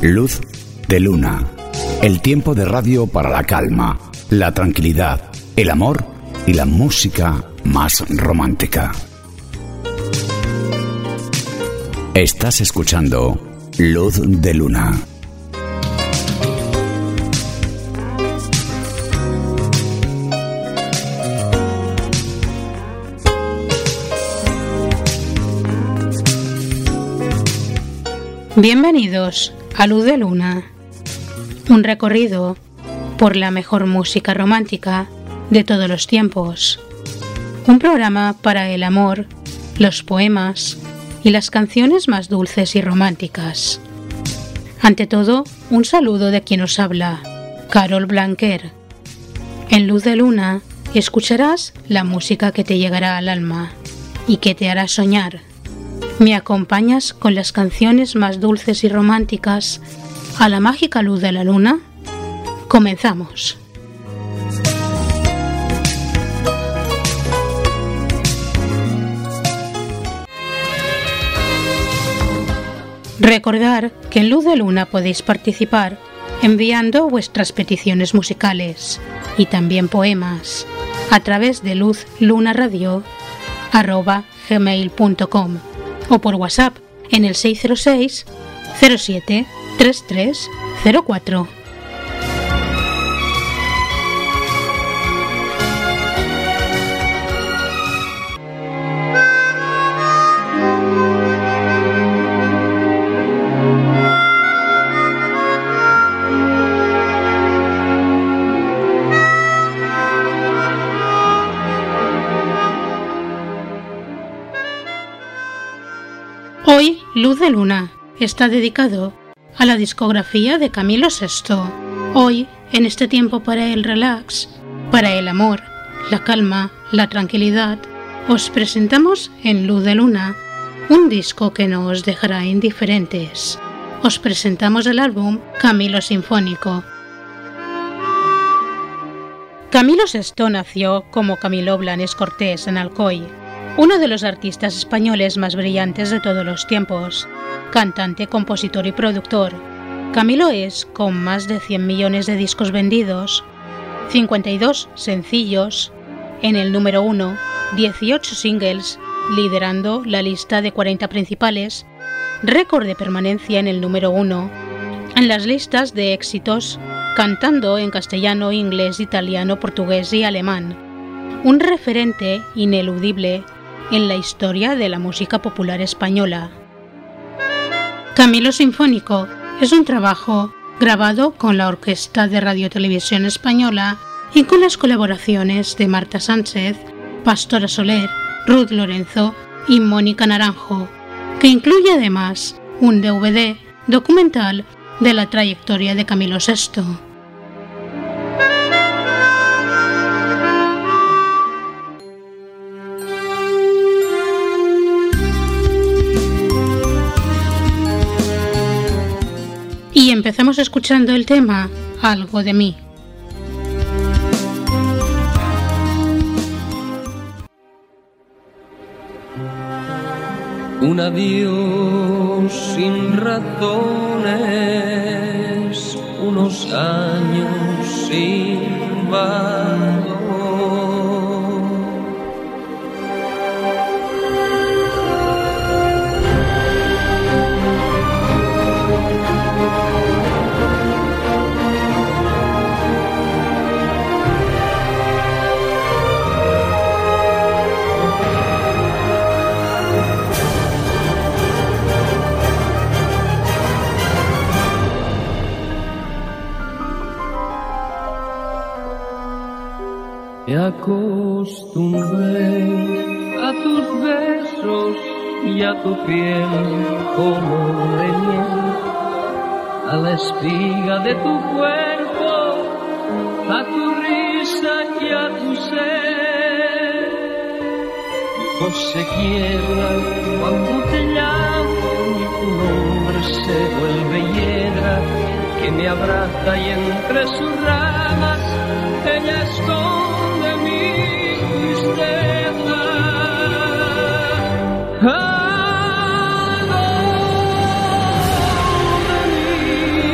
Luz de Luna. El tiempo de radio para la calma, la tranquilidad, el amor y la música más romántica. Estás escuchando Luz de Luna. Bienvenidos a Luz de Luna, un recorrido por la mejor música romántica de todos los tiempos. Un programa para el amor, los poemas y las canciones más dulces y románticas. Ante todo, un saludo de quien os habla, Carol Blanquer. En Luz de Luna escucharás la música que te llegará al alma y que te hará soñar. ¿Me acompañas con las canciones más dulces y románticas a la mágica luz de la luna? Comenzamos. Recordar que en Luz de Luna podéis participar enviando vuestras peticiones musicales y también poemas a través de luzlunaradio@gmail.com o por WhatsApp en el 606 07 33 04. Hoy, Luz de Luna está dedicado a la discografía de Camilo Sesto. Hoy, en este tiempo para el relax, para el amor, la calma, la tranquilidad, os presentamos en Luz de Luna un disco que no os dejará indiferentes. Os presentamos el álbum Camilo Sinfónico. Camilo Sesto nació como Camilo Blanes Cortés en Alcoy, uno de los artistas españoles más brillantes de todos los tiempos, cantante, compositor y productor. Camilo es, con más de 100 millones de discos vendidos, 52 sencillos, en el número 1, 18 singles, liderando la lista de 40 principales, récord de permanencia en el número 1, en las listas de éxitos, cantando en castellano, inglés, italiano, portugués y alemán. Un referente ineludible en la historia de la música popular española. Camilo Sinfónico es un trabajo grabado con la Orquesta de Radio Televisión Española y con las colaboraciones de Marta Sánchez, Pastora Soler, Ruth Lorenzo y Mónica Naranjo, que incluye además un DVD documental de la trayectoria de Camilo Sesto. Y empezamos escuchando el tema Algo de mí. Un adiós sin razones, unos años sin valor. Me acostumbré a tus besos y a tu piel como de miel, a la espiga de tu cuerpo, a tu risa y a tu ser. Mi voz se quiebra cuando te llamo y tu nombre se vuelve hiedra que me abraza y entre sus ramas ella esconde mi tristeza. Algo de mí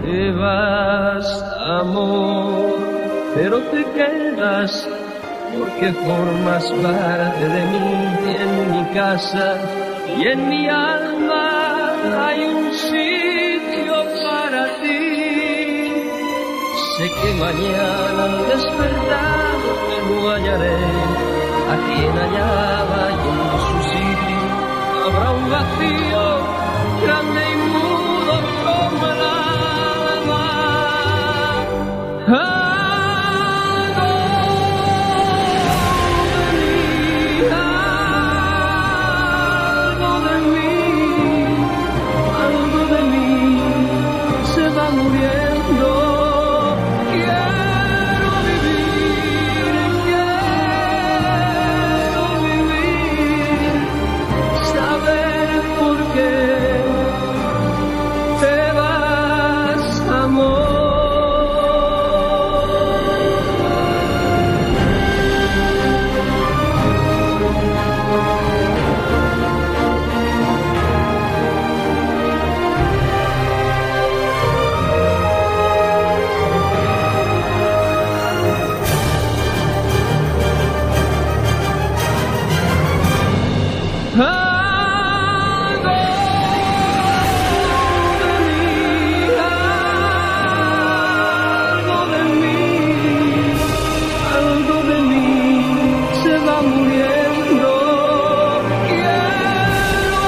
te vas, amor, pero te quedas porque formas parte de mí, en mi casa y en mi alma hay un sitio para ti. Sé que mañana al despertar me hallaré a quien hallaba y en su sitio habrá un vacío grande y mudo como el alma. Algo de mí se va muriendo. Quiero vivir, saber por qué te vas, amor. Algo de mí se va muriendo. Quiero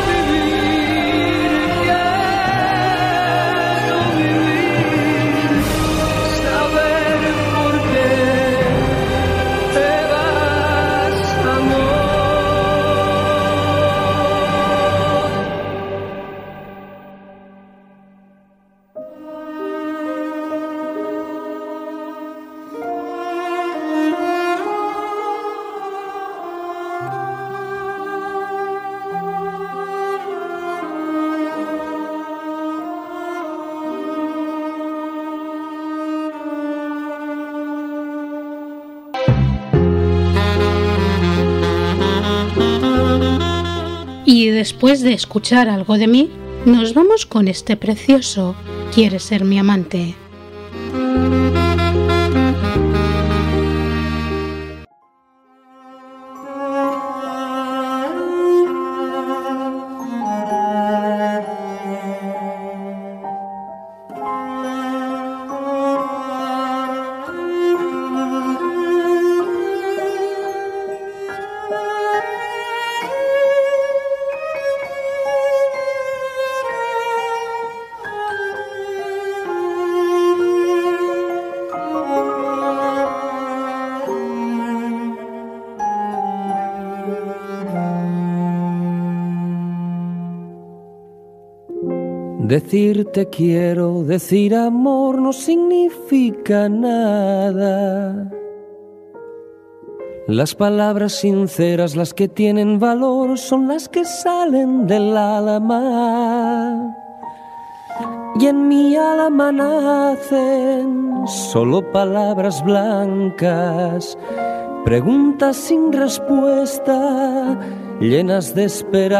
vivir, saber por qué te vas, amor. Y después de escuchar algo de mí, nos vamos con este precioso ¿Quieres ser mi amante? Decir te quiero, decir amor no significa nada. Las palabras sinceras, las que tienen valor, son las que salen del alma. Y en mi alma nacen solo palabras blancas, preguntas sin respuesta, llenas de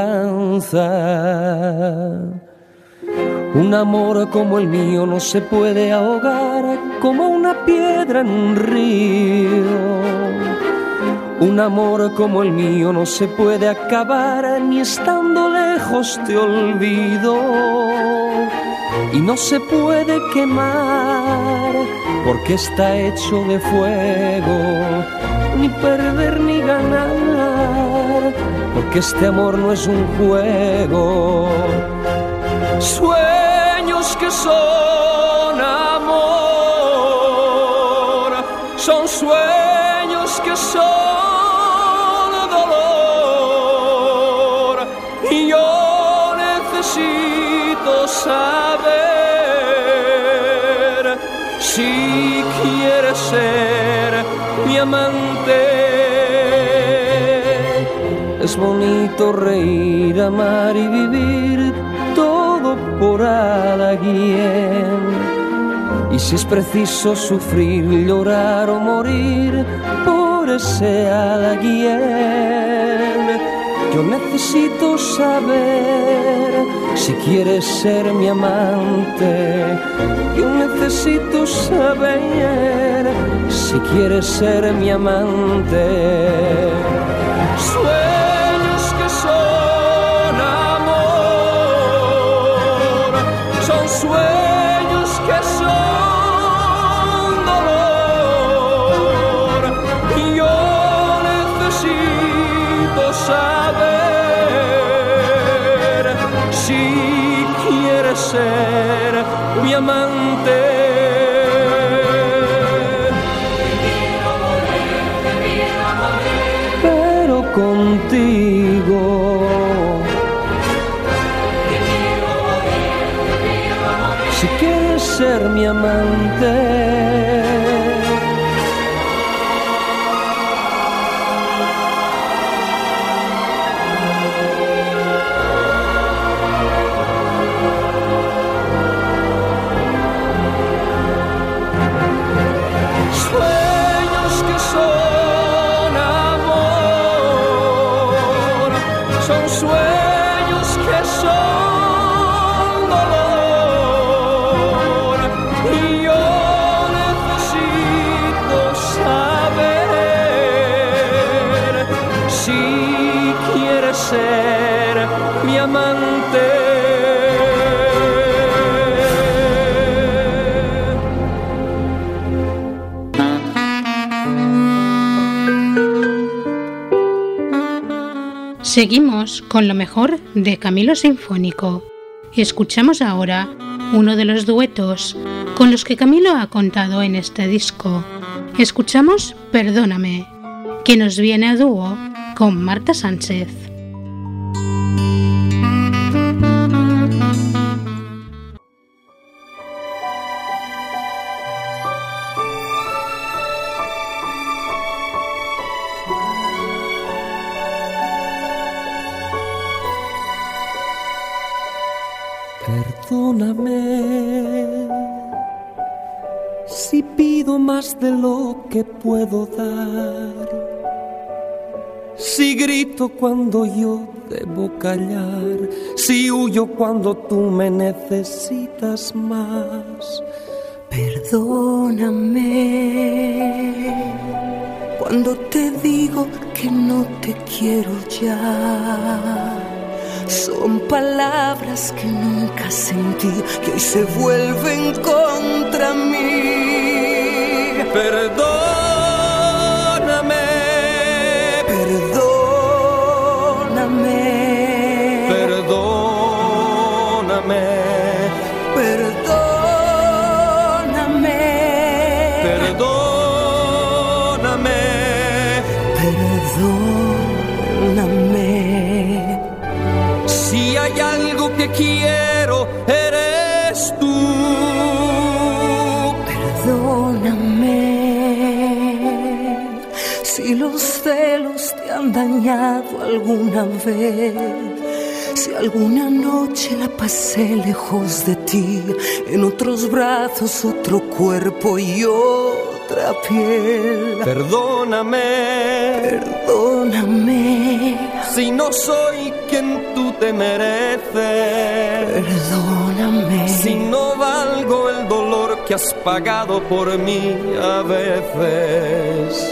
esperanza. Un amor como el mío no se puede ahogar como una piedra en un río. Un amor como el mío no se puede acabar ni estando lejos te olvido. Y no se puede quemar porque está hecho de fuego, ni perder ni ganar, porque este amor no es un juego. Sueños que son amor, son sueños que son dolor, y yo necesito saber si quieres ser mi amante. Es bonito reír, amar y vivir, todo por alguien. Y si es preciso sufrir, llorar o morir por ese alguien. Yo necesito saber si quieres ser mi amante. Yo necesito saber si quieres ser mi amante. Sueños que son amor, son sueños que son dolor. Y yo necesito saber si quieres ser mi amante. Pero contigo si quieres ser mi amante. Sueños que son amor, son sueños que son dolor. Y yo necesito saber si quieres ser mi amante. Seguimos con lo mejor de Camilo Sinfónico. Escuchamos ahora uno de los duetos con los que Camilo ha contado en este disco. Escuchamos Perdóname, que nos viene a dúo con Marta Sánchez. Perdóname si pido más de lo que puedo dar, si grito cuando yo debo callar, si huyo cuando tú me necesitas más. Perdóname cuando te digo que no te quiero ya. Son palabras que nunca sentí, que hoy se vuelven contra mí. Perdóname, perdóname, perdóname, perdóname, perdóname, perdóname. Si hay algo que quiero, eres tú. Perdóname si los celos te han dañado alguna vez, si alguna noche la pasé lejos de ti, en otros brazos, otro cuerpo y otra piel. Perdóname, perdóname si no soy quien tú te mereces. Perdóname si no valgo el dolor que has pagado por mí a veces.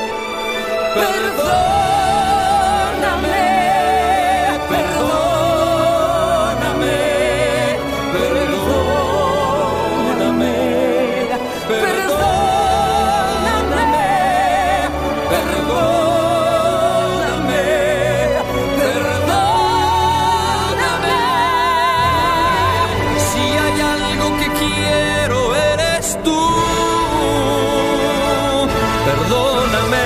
Perdóname, perdóname, perdóname, perdóname, perdóname, perdóname. Si hay algo que quiero, eres tú. Perdóname.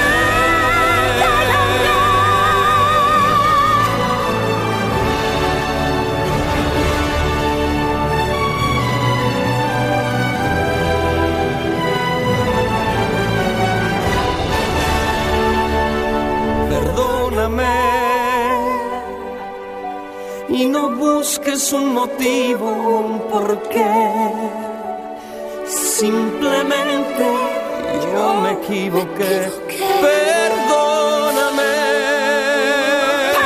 Y no busques un motivo, un porqué. Simplemente yo me equivoqué. Perdóname.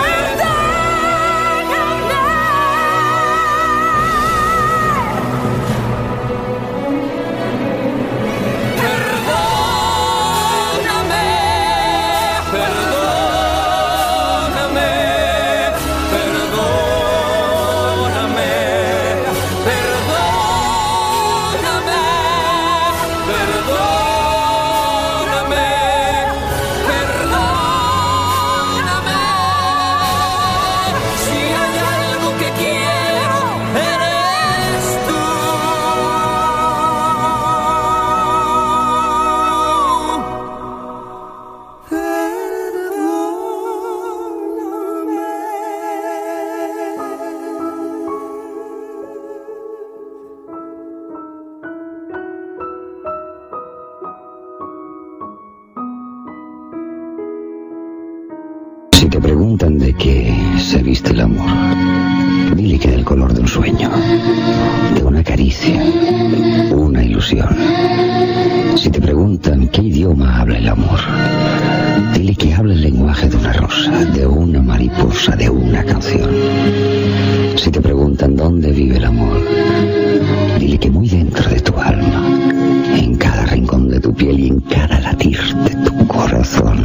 te preguntan de qué se viste el amor, dile que del color de un sueño, de una caricia, una ilusión. Si te preguntan qué idioma habla el amor, dile que habla el lenguaje de una rosa, de una mariposa, de una canción. Si te preguntan dónde vive el amor, dile que muy dentro de tu alma, en cada rincón de tu piel y en cada latir de tu corazón.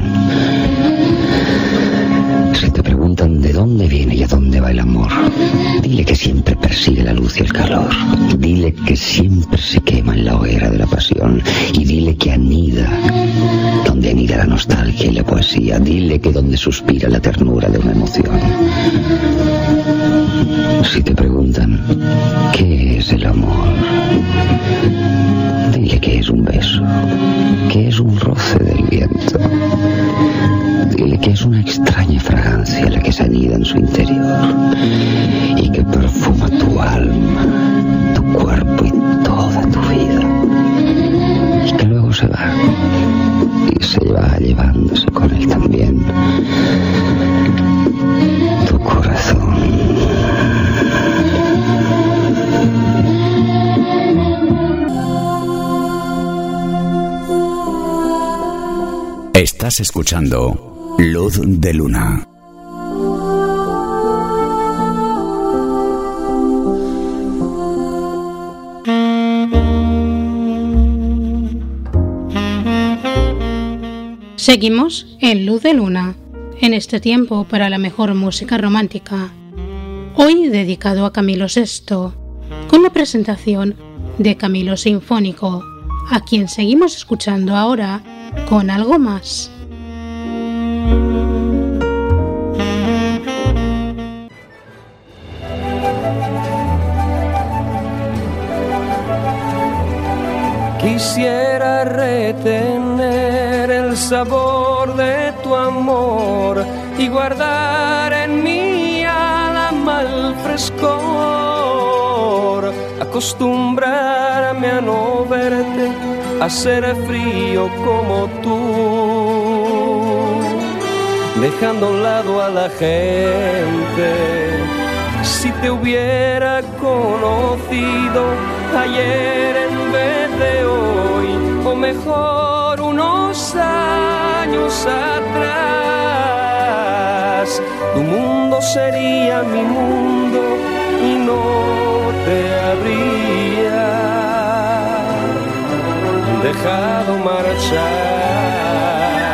Si te preguntan de dónde viene y a dónde va el amor, dile que siempre persigue la luz y el calor. Dile que siempre se quema en la hoguera de la pasión. Y dile que anida donde anida la nostalgia y la poesía. Dile que donde suspira la ternura de una emoción. Si te preguntan qué es el amor, dile que es un beso, que es un roce del viento. Dile que es una extraña fragancia la que se anida en su interior y que perfuma tu alma, tu cuerpo y toda tu vida. Y que luego se va y se va llevándose con él también tu corazón. Estás escuchando Luz de Luna. Seguimos en Luz de Luna, en este tiempo para la mejor música romántica. Hoy dedicado a Camilo VI, con la presentación de Camilo Sinfónico, a quien seguimos escuchando ahora con Algo Más. Quisiera retener el sabor de tu amor y guardar en mi alma el frescor, acostumbrarme a no verte, a ser frío como tú, dejando a un lado a la gente. Si te hubiera conocido ayer en vez de hoy, o mejor unos años atrás, tu mundo sería mi mundo y no te habría dejado marchar.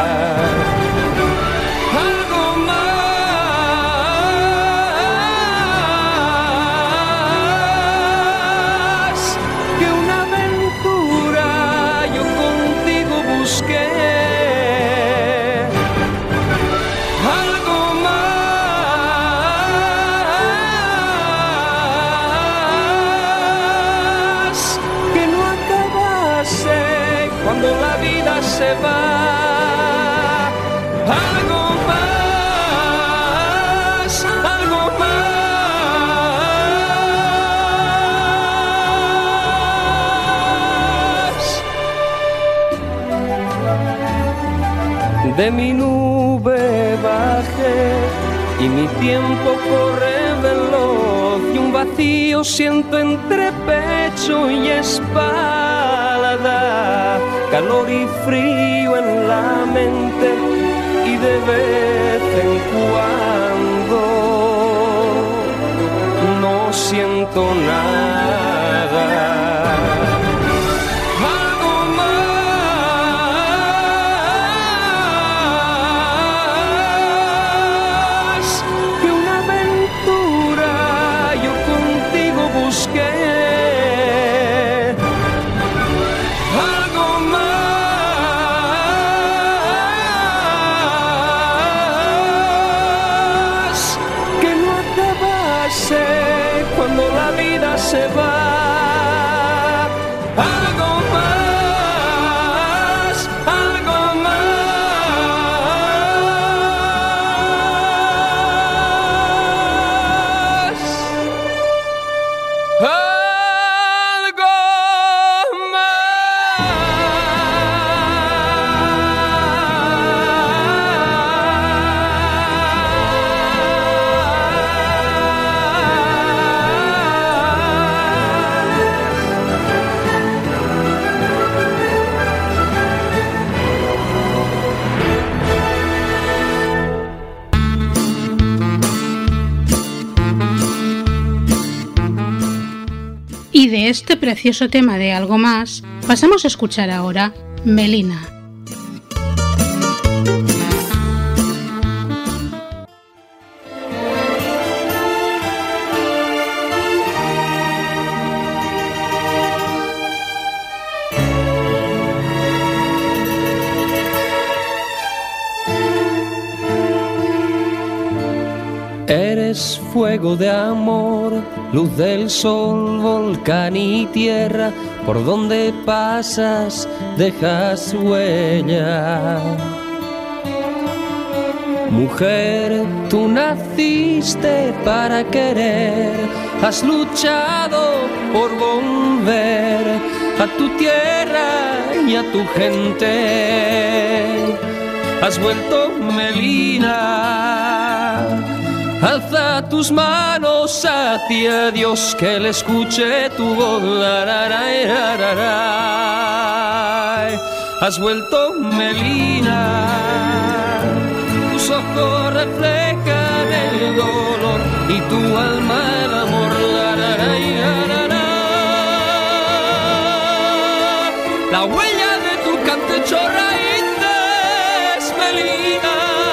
Cuando la vida se va, algo más, algo más. De mi nube bajé y mi tiempo corre veloz y un vacío siento entre pecho y espalda, calor y frío en la mente y de vez en cuando no siento nada. Cuando la vida se va, algo más, algo más, algo más. De este precioso tema de Algo Más, pasamos a escuchar ahora Melina. Eres fuego de amor, luz del sol, volcán y tierra, por donde pasas dejas huella. Mujer, tú naciste para querer, has luchado por volver a tu tierra y a tu gente. Has vuelto Melina. Alza tus manos hacia Dios, que le escuche tu voz. Has vuelto Melina, tus ojos reflejan el dolor y tu alma el amor. La huella de tu canto echó raíces, Melina,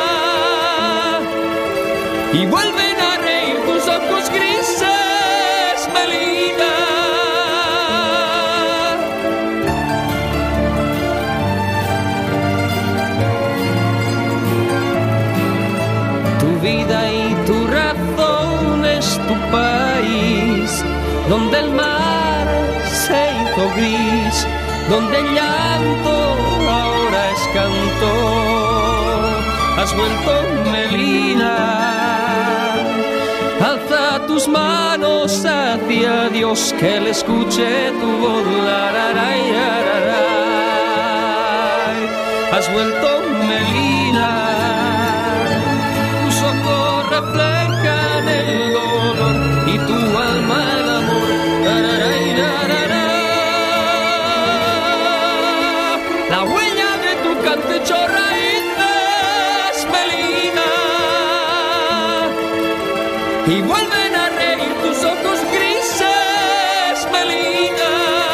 y vuelven a reír tus ojos grises, Melina. Tu vida y tu razón es tu país, donde el mar se hizo gris, donde el llanto ahora es canto. Has vuelto Melina, alza tus manos hacia Dios, que le escuche tu voz. Has vuelto Melina, tus ojos reflejan el dolor y tu alma el amor. La huella de tu canto echó raíces, Melina, y vuelven a reír tus ojos grises, Melina.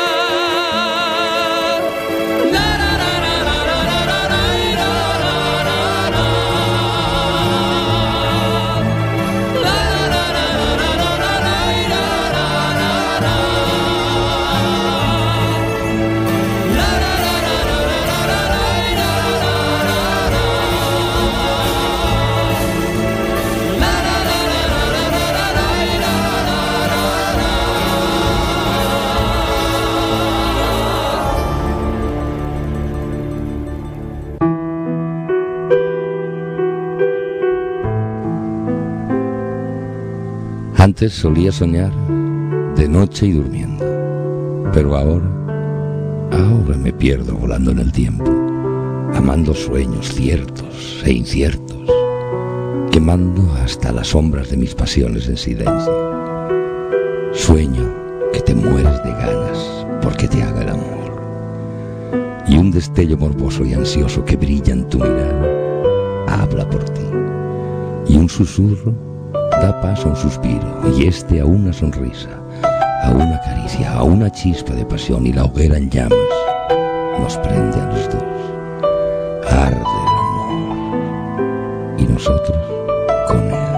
Antes solía soñar de noche y durmiendo, pero ahora me pierdo volando en el tiempo, amando sueños ciertos e inciertos, quemando hasta las sombras de mis pasiones en silencio. Sueño que te mueres de ganas porque te haga el amor, y un destello morboso y ansioso que brilla en tu mirada habla por ti, y un susurro da paso a un suspiro, y a una sonrisa, a una caricia, a una chispa de pasión, y la hoguera en llamas nos prende a los dos. Arde el amor y nosotros con él.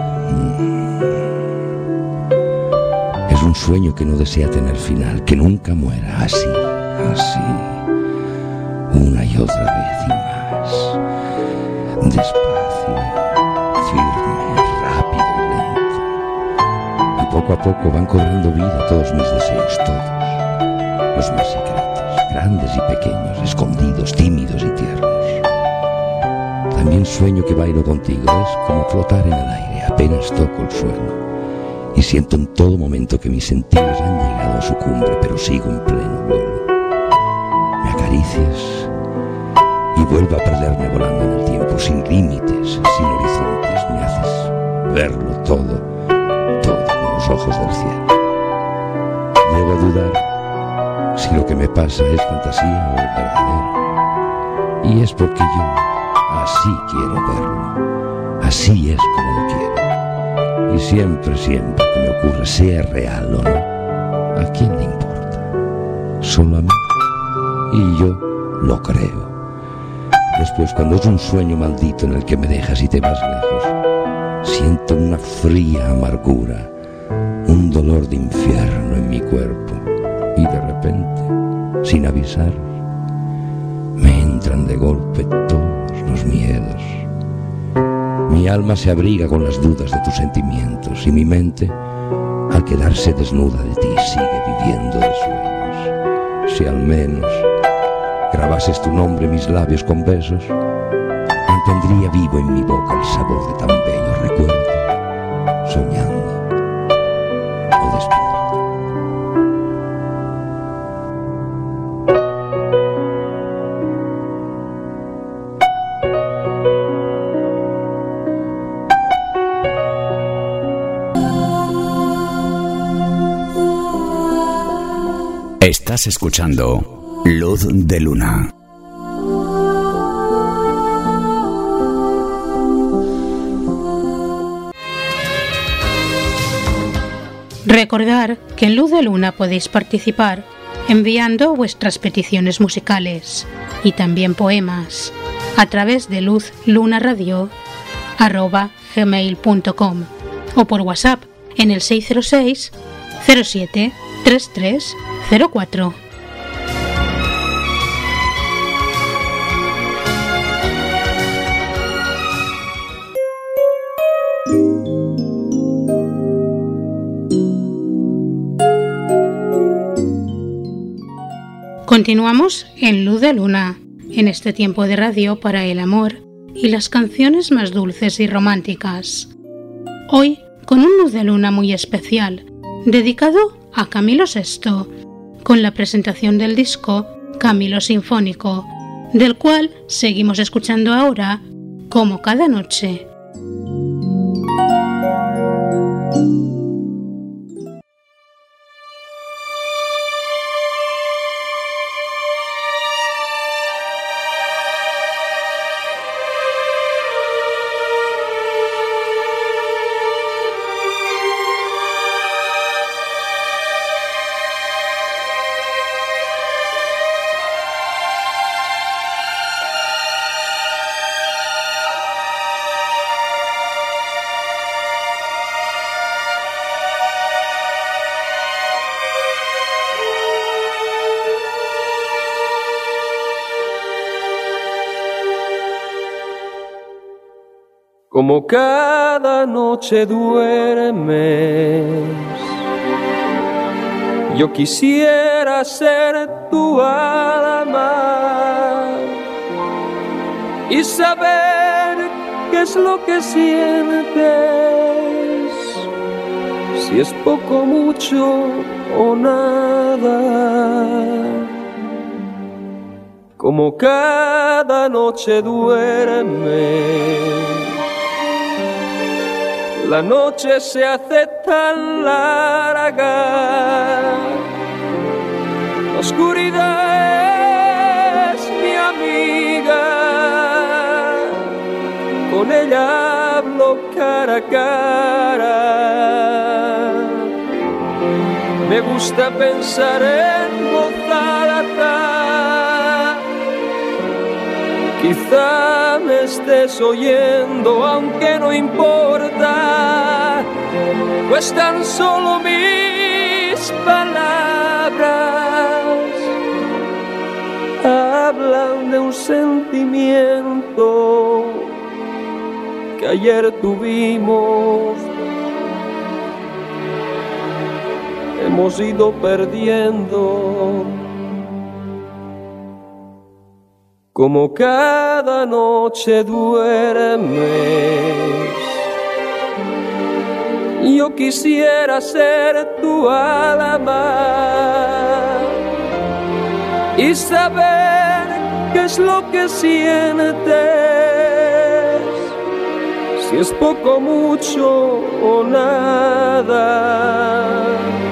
Es un sueño que no desea tener final, que nunca muera, así, una y otra vez y más, despacio, firme, rápido y lento. Y poco a poco van cobrando vida todos mis deseos, todos, los más secretos, grandes y pequeños, escondidos, tímidos y tiernos. También sueño que bailo contigo, es como flotar en el aire, apenas toco el suelo. Y siento en todo momento que mis sentidos han llegado a su cumbre, pero sigo en pleno vuelo. Me acaricias y vuelvo a perderme volando en el tiempo, sin límites, sin horizontes. Me haces verlo todo con los ojos del cielo. Llego a dudar si lo que me pasa es fantasía o verdadero. Y es porque yo así quiero verlo, así es como lo quiero. Y siempre que me ocurre, sea real o no, ¿a quién le importa? solo a mí. Y yo lo creo. Después, cuando es un sueño maldito en el que me dejas y te vas lejos, siento una fría amargura, un dolor de infierno en mi cuerpo. Y de repente, sin avisar, me entran de golpe todos los miedos. Mi alma se abriga con las dudas de tus sentimientos y mi mente, al quedarse desnuda de ti, sigue viviendo de sueños. Si al menos grabases tu nombre en mis labios con besos, mantendría vivo en mi boca el sabor de tan bello recuerdo, soñando o despierto. Estás escuchando Luz de Luna. Recordar que en Luz de Luna podéis participar enviando vuestras peticiones musicales y también poemas a través de luzlunaradio@gmail.com o por WhatsApp en el 606 07 3304. Continuamos en Luz de Luna, en este tiempo de radio para el amor y las canciones más dulces y románticas. Hoy con un Luz de Luna muy especial, dedicado a Camilo VI, con la presentación del disco Camilo Sinfónico, del cual seguimos escuchando ahora Como cada noche. Como cada noche duermes, yo quisiera ser tu alma y saber qué es lo que sientes, si es poco, mucho o nada. Como cada noche duermes, la noche se hace tan larga, la oscuridad es mi amiga, con ella hablo cara a cara. Me gusta pensar en voz alta, quizá me estés oyendo, aunque no importa, pues tan solo mis palabras hablan de un sentimiento que ayer tuvimos, hemos ido perdiendo. Como cada noche duermes, yo quisiera ser tu alma y saber qué es lo que sientes, si es poco, mucho o nada.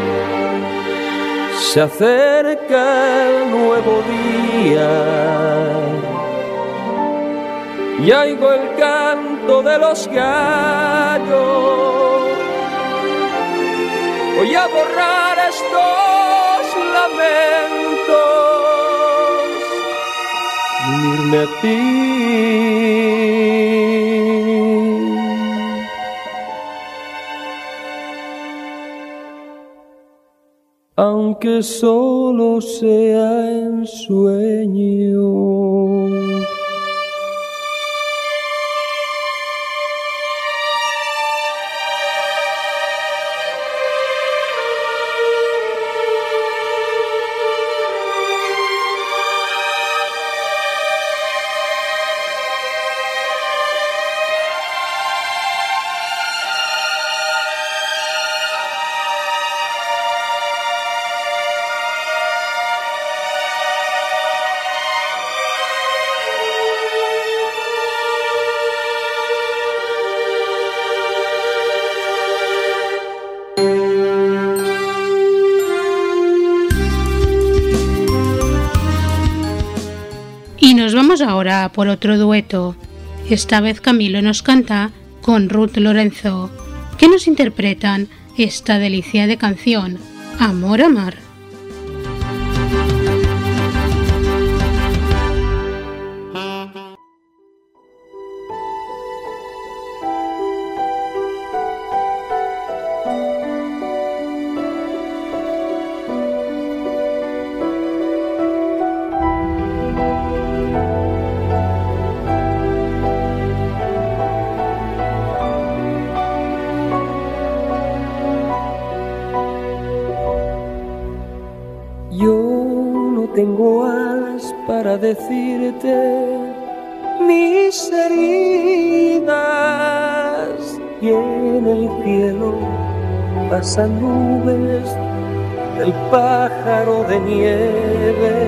Se acerca el nuevo día y oigo el canto de los gallos. Voy a borrar estos lamentos unirme a ti. Aunque solo sea en sueños. Y nos vamos ahora por otro dueto. Esta vez Camilo nos canta con Ruth Lorenzo, que nos interpretan esta delicia de canción, Amor a Mar. Tengo alas para decirte mis heridas, y en el cielo pasan nubes del pájaro de nieve.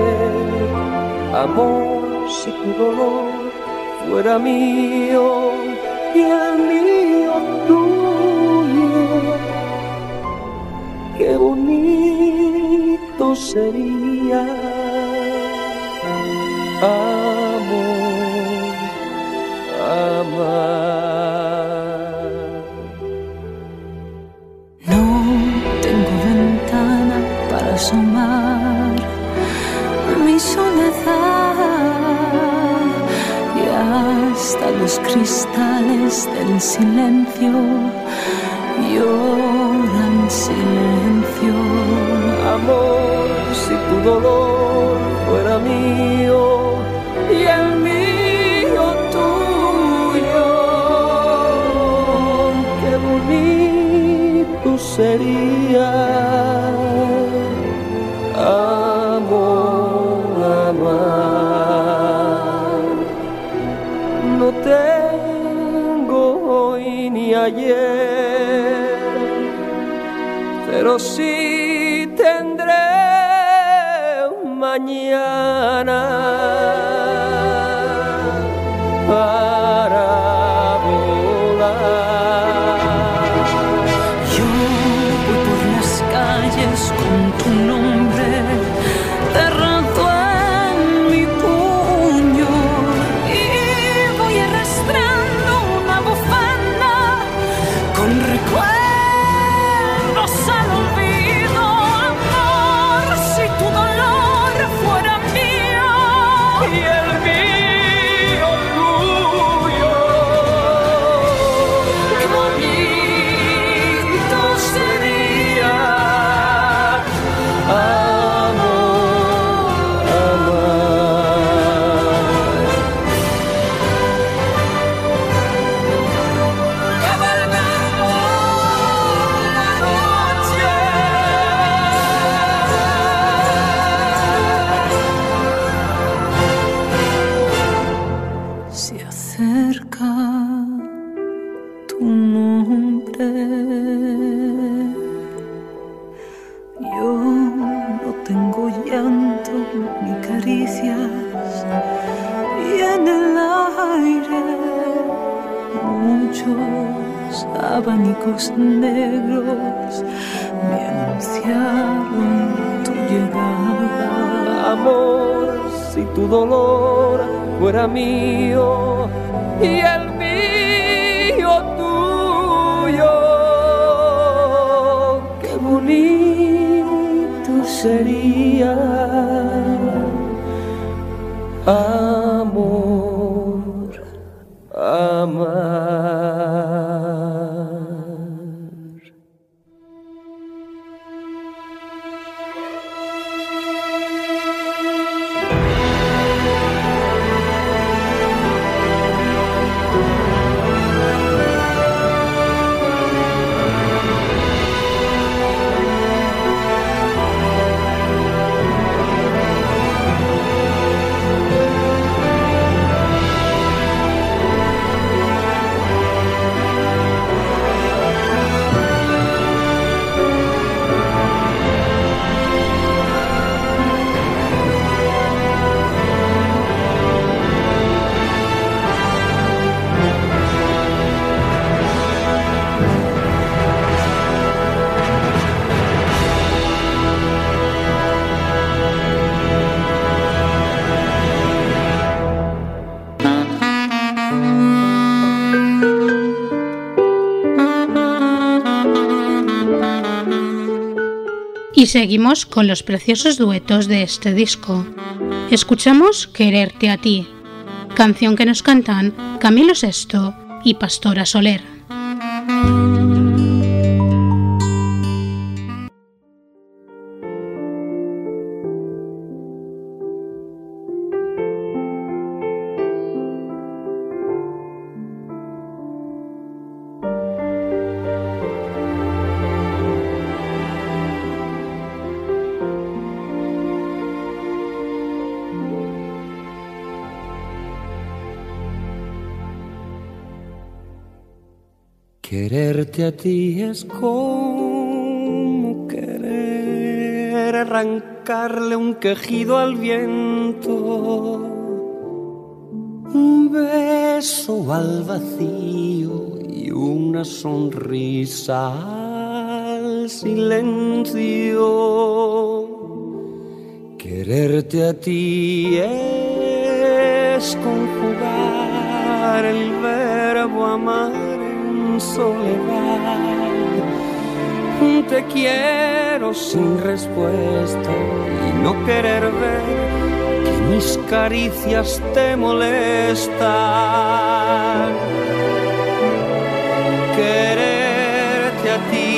Amor, si tu dolor fuera mío y el mío tuyo, qué bonito sería. Amor, amar. No tengo ventana para asomar mi soledad, y hasta los cristales del silencio lloran silencio. Amor, si tu dolor fuera mío y el mío tuyo, qué bonito sería. Amor, amar. No tengo hoy ni ayer, pero sí tendré mañana para volar. Yo voy por las calles con tu nombre cerrado en mi puño, y voy arrastrando una bufanda con recuerdos al olvido. Amor, si tu dolor fuera mío y el mío tuyo, qué bonito sería. amor, amar. Cabalgando la noche, se acerca tu nombre. Yo no tengo llanto ni caricias, y en el aire muchos abanicos negros me anunciaron tu llegada. Amor, si tu dolor fuera mío y el mío tuyo, qué bonito sería. Amor. seguimos con los preciosos duetos de este disco. Escuchamos Quererte a ti, canción que nos cantan Camilo Sesto y Pastora Soler. Quererte a ti es como querer arrancarle un quejido al viento, un beso al vacío y una sonrisa al silencio. Quererte a ti es conjugar el verbo amar soledad. Te quiero sin respuesta y no querer ver que mis caricias te molestan. Quererte a ti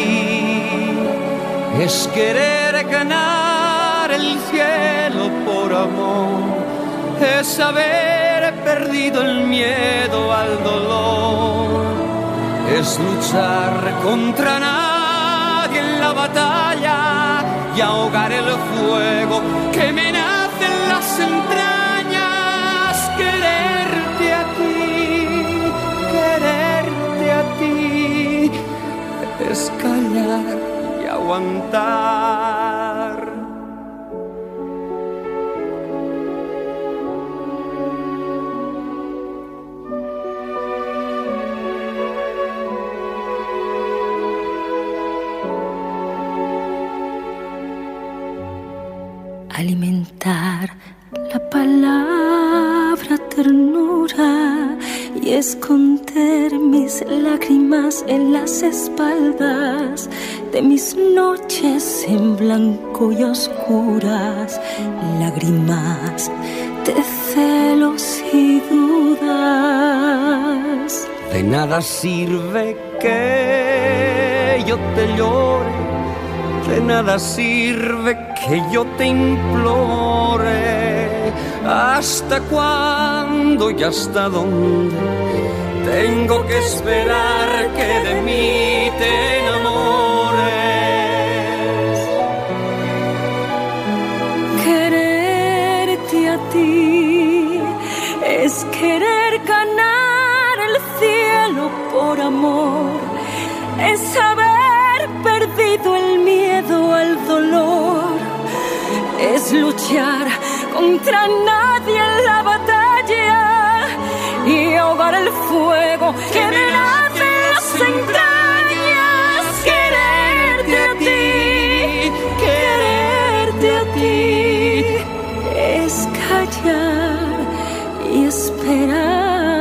es querer ganar el cielo por amor, es haber perdido el miedo al dolor, es luchar contra nadie en la batalla y ahogar el fuego que me nace en las entrañas. Quererte a ti, es callar y aguantar. Alimentar la palabra ternura y esconder mis lágrimas en las espaldas de mis noches en blanco y oscuras, lágrimas de celos y dudas. De nada sirve que yo te llore, de nada sirve que yo te implore. ¿Hasta cuándo y hasta dónde tengo que esperar que de mí te enamores? Quererte a ti es querer ganar el cielo por amor, es haber perdido el miedo al dolor, es luchar contra nadie en la batalla y ahogar el fuego que me nace en las entrañas. Quererte a ti es callar y esperar.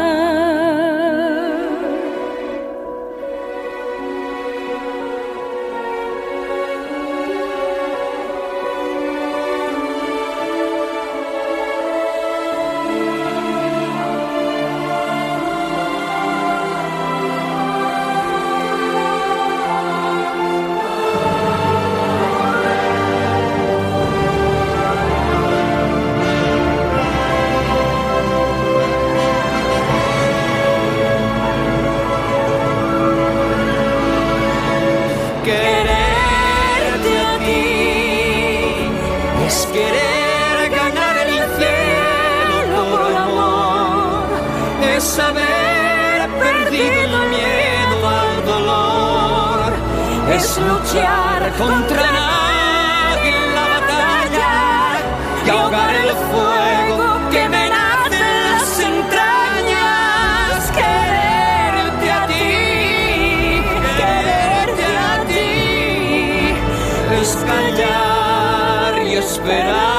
Es luchar contra nadie en la batalla y ahogar el fuego que me nace en las entrañas. Quererte a ti, es callar y esperar.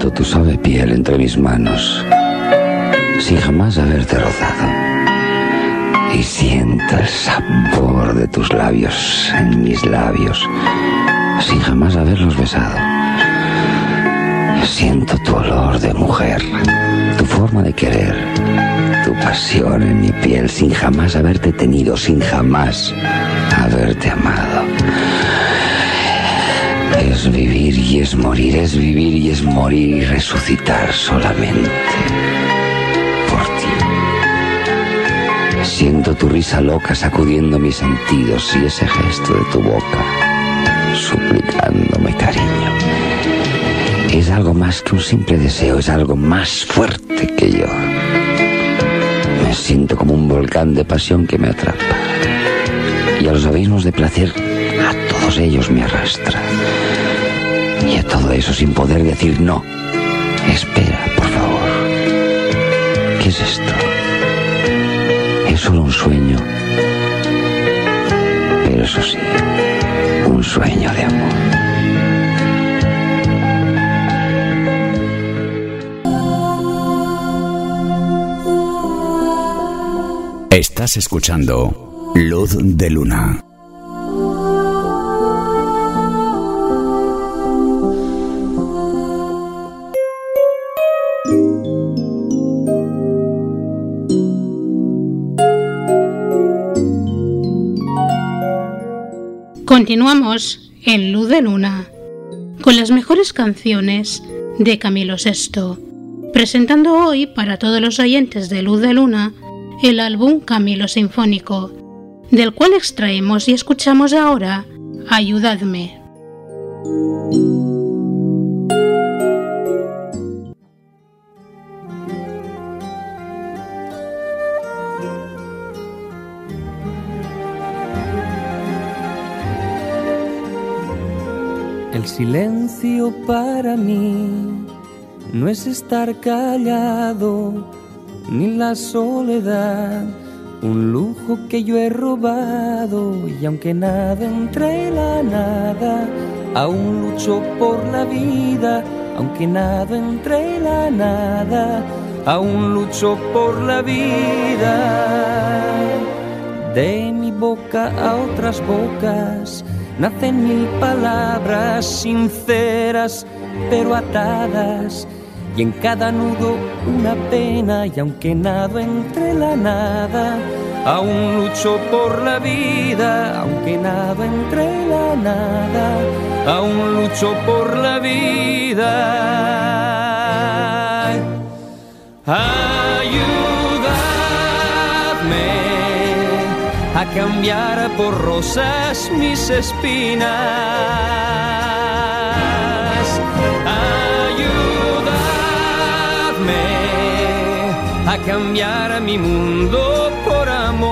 Siento tu suave piel entre mis manos, sin jamás haberte rozado. Y siento el sabor de tus labios en mis labios, sin jamás haberlos besado. Siento tu olor de mujer, tu forma de querer, tu pasión en mi piel, sin jamás haberte tenido, sin jamás haberte amado. Es vivir y es morir, es vivir y es morir y resucitar solamente por ti. Siento tu risa loca sacudiendo mis sentidos y ese gesto de tu boca suplicándome cariño. Es algo más que un simple deseo, es algo más fuerte que yo. Me siento como un volcán de pasión que me atrapa y a los abismos de placer, a todos ellos me arrastra. Y a todo eso sin poder decir no. Espera, por favor. ¿Qué es esto? Es solo un sueño. Pero eso sí, un sueño de amor. Estás escuchando Luz de Luna. Continuamos en Luz de Luna con las mejores canciones de Camilo VI, presentando hoy para todos los oyentes de Luz de Luna el álbum Camilo Sinfónico, del cual extraemos y escuchamos ahora Ayudadme. El silencio para mí no es estar callado, ni la soledad, un lujo que yo he robado. Y aunque nada entre la nada, aún lucho por la vida. Aunque nada entre la nada, aún lucho por la vida. De mi boca a otras bocas nacen mil palabras sinceras pero atadas, y en cada nudo una pena. Y aunque nado entre la nada, aún lucho por la vida. Aunque nado entre la nada, aún lucho por la vida. Ayúdame a cambiar por rosas mis espinas. Ayúdame a cambiar mi mundo por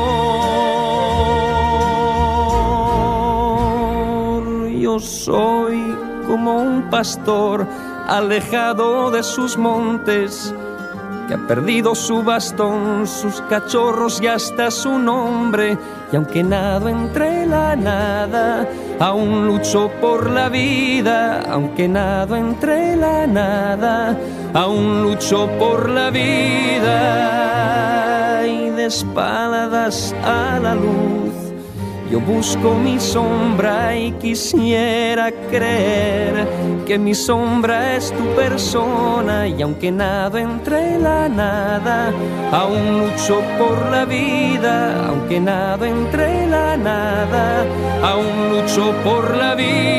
amor. Yo soy como un pastor alejado de sus montes, que ha perdido su bastón, sus cachorros y hasta su nombre. Y aunque nado entre la nada, aún lucho por la vida. Aunque nado entre la nada, aún lucho por la vida. Y de espaldas a la luz yo busco mi sombra y quisiera creer que mi sombra es tu persona. Y aunque nado entre la nada, aún lucho por la vida. Aunque nado entre la nada, aún lucho por la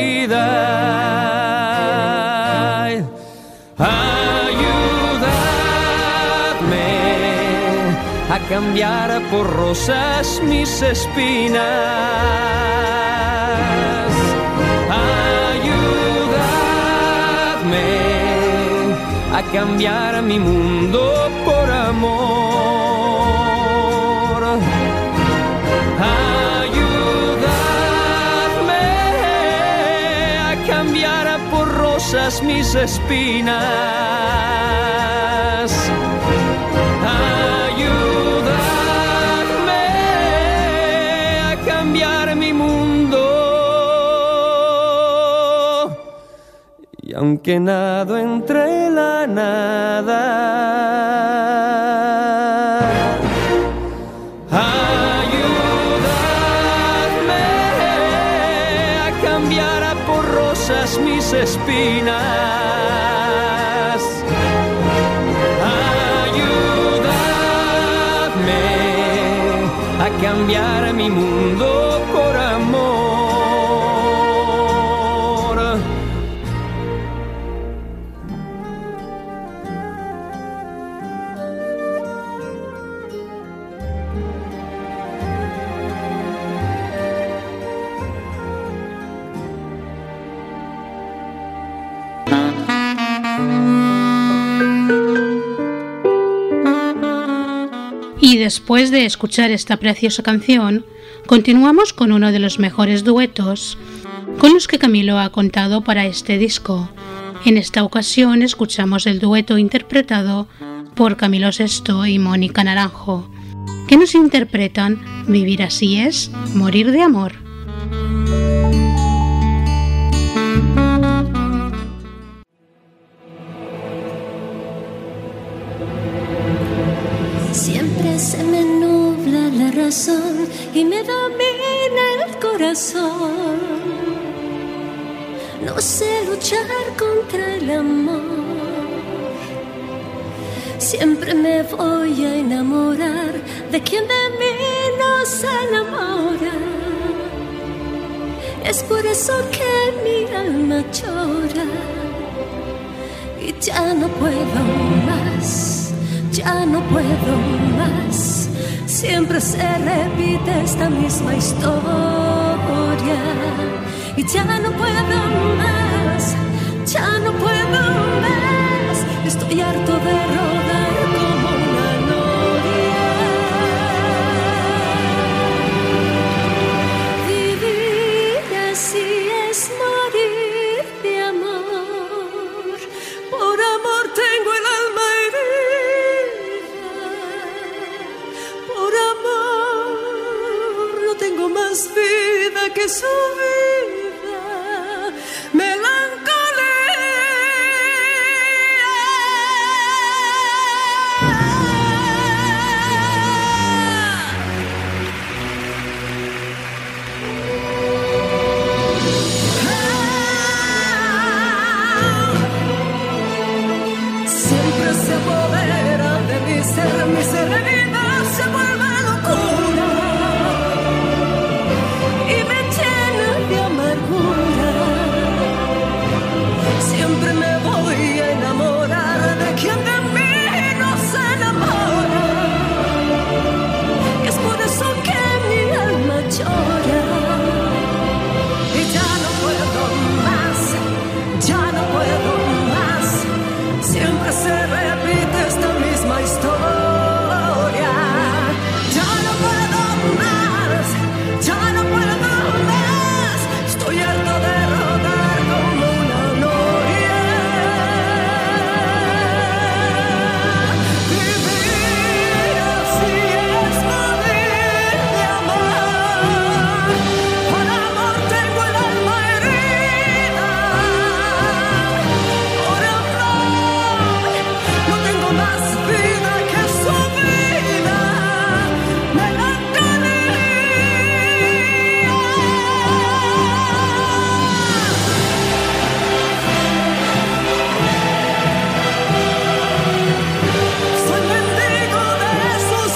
vida. Ayúdame a cambiar por rosas mis espinas. Ayúdame a cambiar mi mundo por amor. Ayúdame a cambiar por rosas mis espinas. Ayúdame a cambiar mi mundo y aunque nado entre la nada, ayúdame a cambiar por rosas mis espinas, ayúdame a cambiar mi mundo por amor. Y después de escuchar esta preciosa canción, continuamos con uno de los mejores duetos con los que Camilo ha contado para este disco. En esta ocasión escuchamos el dueto interpretado por Camilo Sesto y Mónica Naranjo, que nos interpretan Vivir así es, morir de amor. Siempre se me nubla la razón y me domina el corazón. No sé luchar contra el amor. Siempre me voy a enamorar de quien de mí no se enamora. Es por eso que mi alma llora y ya no puedo más. Ya no puedo más, siempre se repite esta misma historia. Y ya no puedo más, ya no puedo más. Estoy harto de rodar como una noria. Vivir así es morir de amor. Por amor tengo el alma herida. Tengo más vida que su vida, siempre se apodera de mi serenidad se vuelve locura. Siempre me voy a enamorar de quien de mí no se enamora. Es por eso que mi alma llora. Y ya no puedo más, ya no puedo más. Siempre se repite esta misma historia. Ya no puedo más, ya no puedo más. Estoy harto de rodar como una noria. Vivir así es morir de amor. Por amor tengo el alma herida. Por amor no tengo más vida que su vida. Soy mendigo de sus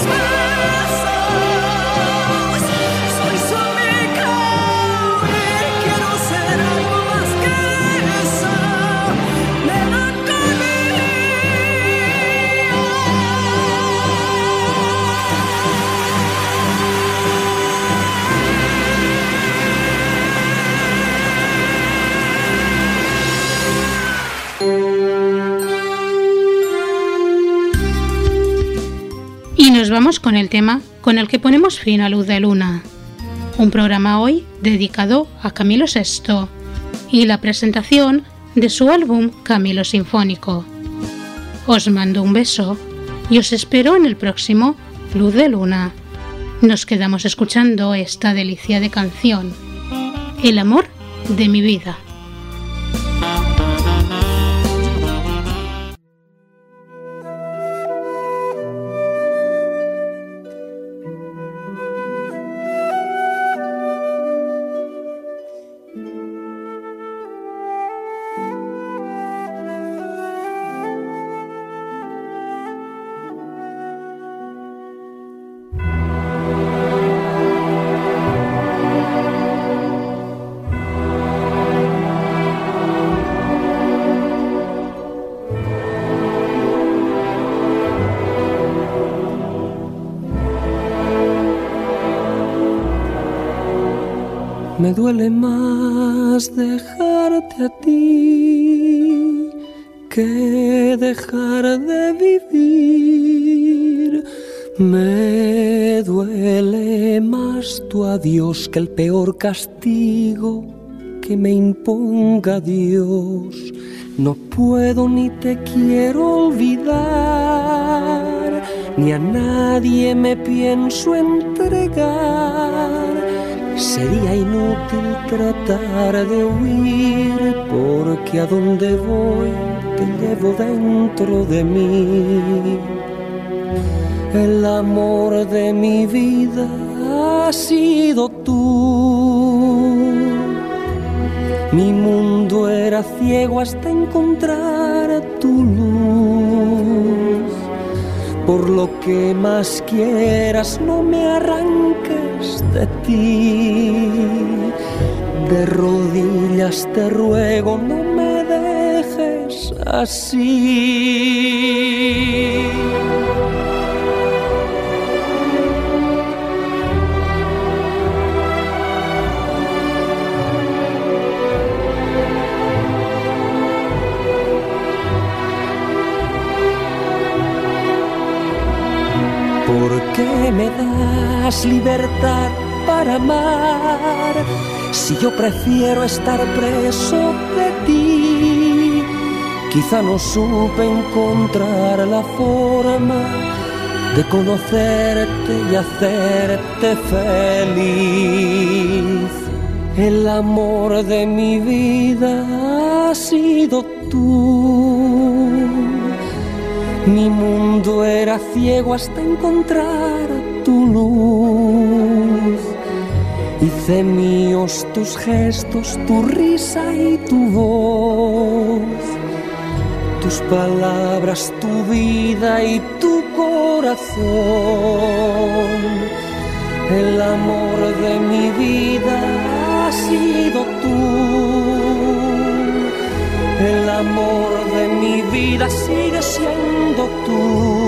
besos, soy su amiga y quiero ser algo más que eso. Y nos vamos con el tema con el que ponemos fin a Luz de Luna, un programa hoy dedicado a Camilo Sesto y la presentación de su álbum Camilo Sinfónico. Os mando un beso y os espero en el próximo Luz de Luna. Nos quedamos escuchando esta delicia de canción, El amor de mi vida. Me duele más dejarte a ti que dejar de vivir. Me duele más tu adiós que el peor castigo que me imponga Dios. No puedo ni te quiero olvidar, ni a nadie me pienso entregar. Sería inútil tratar de huir, porque a donde voy te llevo dentro de mí. El amor de mi vida has sido tú. Mi mundo era ciego hasta encontrar tu luz. Por lo que más quieras, no me arranques de ti. De rodillas te ruego, no me dejes así. ¿Por qué me das libertad para amar si yo prefiero estar preso de ti? Quizá no supe encontrar la forma de conocerte y hacerte feliz. El amor de mi vida has sido tú. Mi mundo era ciego hasta encontrar tu luz. Hice míos tus gestos, tu risa y tu voz, tus palabras, tu vida y tu corazón. El amor de mi vida has sido tú. El amor de mi vida sigue siendo tú.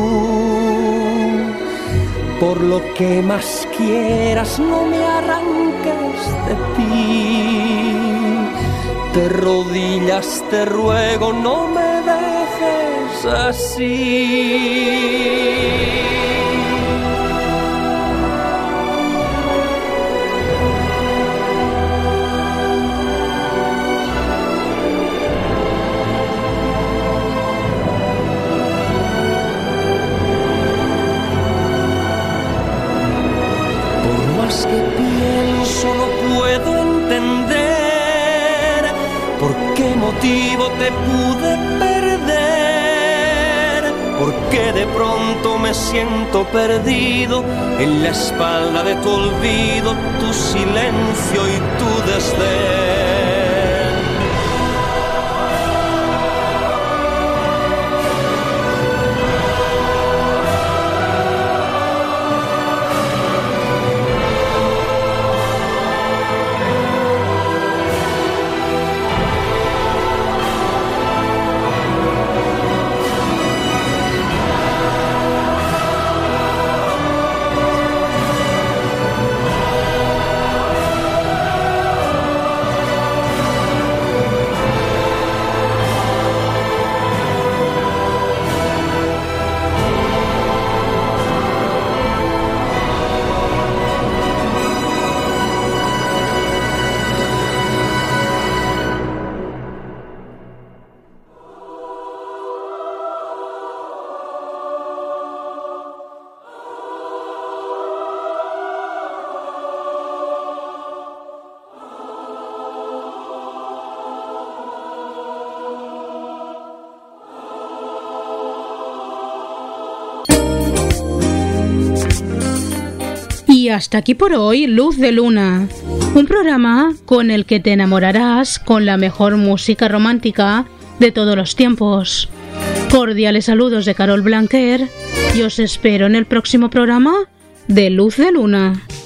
Por lo que más quieras, no me arranques de ti. De rodillas te ruego, no me dejes así. Que pienso no puedo entender por qué motivo te pude perder, por qué de pronto me siento perdido en la espalda de tu olvido, tu silencio y tu desdén. Y hasta aquí por hoy Luz de Luna, un programa con el que te enamorarás con la mejor música romántica de todos los tiempos. Cordiales saludos de Carol Blanquer y os espero en el próximo programa de Luz de Luna.